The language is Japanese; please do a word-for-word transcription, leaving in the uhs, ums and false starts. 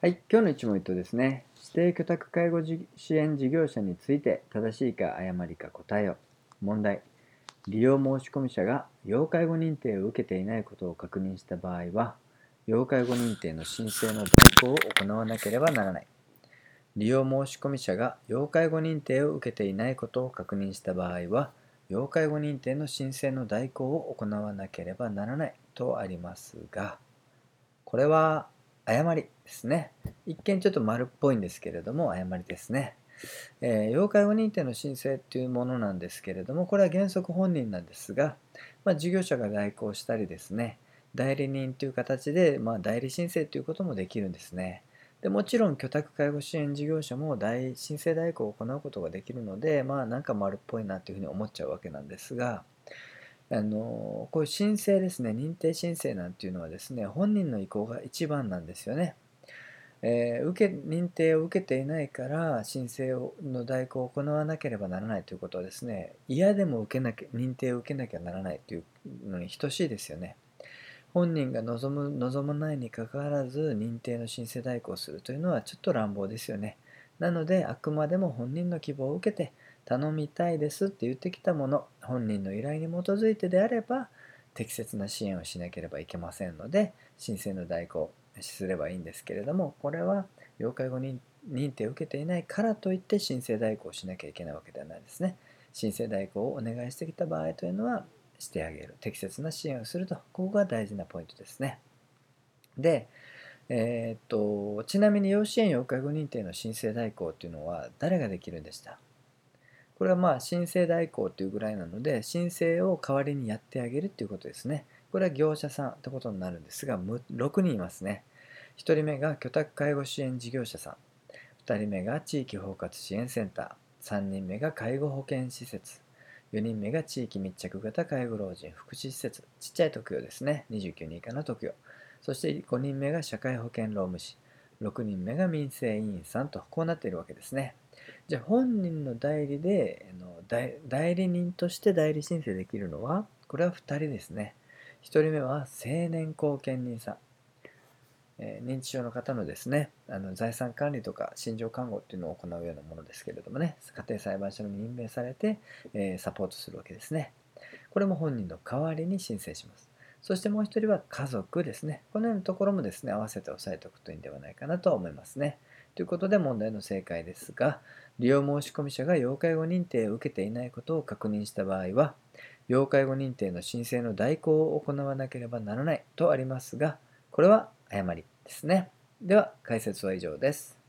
はい、今日の一問一答ですね。指定居宅介護支援事業者について正しいか誤りか答えよ。問題。利用申込者が要介護認定を受けていないことを確認した場合は、要介護認定の申請の代行を行わなければならない。利用申込者が要介護認定を受けていないことを確認した場合は、要介護認定の申請の代行を行わなければならないとありますが、これは誤りですね。一見ちょっと丸っぽいんですけれども、誤りですね。えー、要介護認定の申請っていうものなんですけれども、これは原則本人なんですが、まあ、事業者が代行したりですね、代理人という形で、まあ、代理申請ということもできるんですね。でもちろん、居宅介護支援事業者も代申請代行を行うことができるので、まあ、なんか丸っぽいなというふうに思っちゃうわけなんですが、あのこういう申請ですね、認定申請なんていうのはですね、本人の意向が一番なんですよね。えー受け認定を受けていないから申請をの代行を行わなければならないということはですね、嫌でも受けなきゃ認定を受けなきゃならないというのに等しいですよね。本人が望む望まないにかかわらず認定の申請代行をするというのはちょっと乱暴ですよね。なので、あくまでも本人の希望を受けて頼みたいですって言ってきたもの、本人の依頼に基づいてであれば適切な支援をしなければいけませんので、申請の代行すればいいんですけれども、これは要介護認認定を受けていないからといって申請代行をしなきゃいけないわけではないですね。申請代行をお願いしてきた場合というのは、してあげる。適切な支援をすると。ここが大事なポイントですね。で、えーっと、ちなみに要支援要介護認定の申請代行というのは誰ができるんでした？これはまあ申請代行というぐらいなので、申請を代わりにやってあげるということですね。これは業者さんってことになるんですが、ろくにんいますね。ひとりめが居宅介護支援事業者さん、ふたりめが地域包括支援センター、さんにんめが介護保険施設、よにんめが地域密着型介護老人福祉施設、ちっちゃい特養ですね、にじゅうきゅうにん以下の特養、そしてごにんめが社会保険労務士、ろくにんめが民生委員さんと、こうなっているわけですね。じゃあ本人の代理であの代代理人として代理申請できるのは、これはふたりですね。ひとりめは青年後見人さん、えー認知症の方のですね、あの財産管理とか心情看護っていうのを行うようなものですけれどもね、家庭裁判所に任命されて、えーサポートするわけですね。これも本人の代わりに申請します。そしてもう一人は家族ですね。このようなところもですね、合わせて押さえておくといいんではないかなと思いますね。ということで問題の正解ですが、利用申込者が要介護認定を受けていないことを確認した場合は、要介護認定の申請の代行を行わなければならないとありますが、これは誤りですね。では、解説は以上です。